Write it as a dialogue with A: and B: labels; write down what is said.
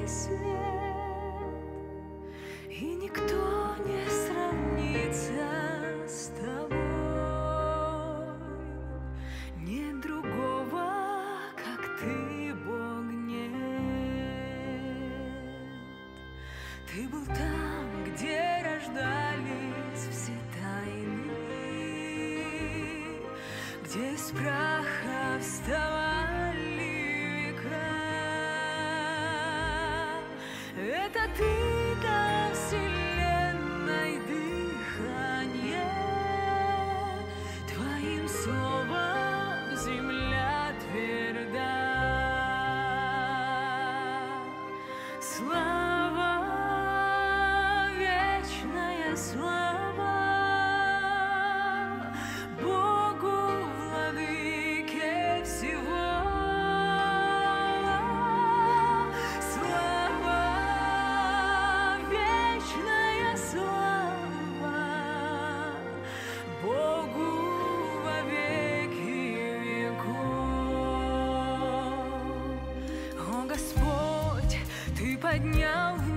A: свет, и никто не сравнится с тобой. Нет другого, как ты, Бог, нет. Ты был там, где рождались все тайны, где из праха вставали века. Это ты дал вселенной дыхание, твоим словом земля тверда. Слава, вечная слава Богу, владыке всего. Слава, вечная слава Богу во веки веков. О, Господь, Ты поднял